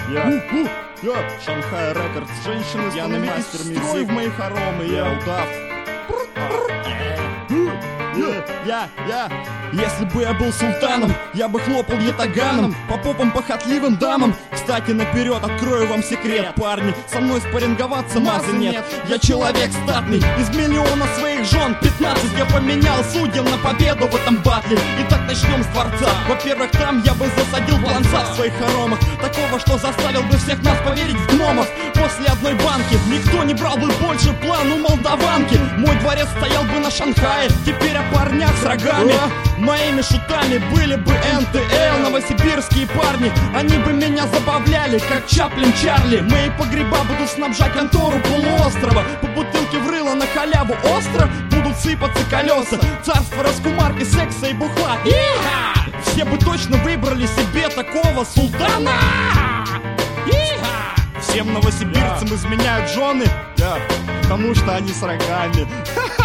Шанхай Рекордс, женщины с пьяными мастерами, в мои хоромы, я удав. Если бы я был султаном, я бы хлопал ятаганом по попам похотливым дамам. Кстати, наперед открою вам секрет, парни, со мной спарринговаться мазы нет. Я человек статный, из миллиона своих жен 15 я поменял судьям на победу в этом батле. Итак, начнем с дворца. Во-первых, там я бы засадил планца в своих хоромах, такого, что заставил бы всех нас поверить в гномов. После одной банки никто не брал бы больше план у молдаванки. Мой дворец стоял бы на Шанхае, теперь о парнях с рогами. Моими шутами были бы НТЛ, новосибирские парни, они бы меня забавляли, как Чаплин Чарли. Мои погреба будут снабжать контору полуострова, по бутылке в рыло на халяву остро будут сыпаться колеса. Царство раскумарки, секса и бухла. Иха! Все бы точно выбрали себе такого султана. Иха! Всем новосибирцам изменяют жены, потому что они с рогами.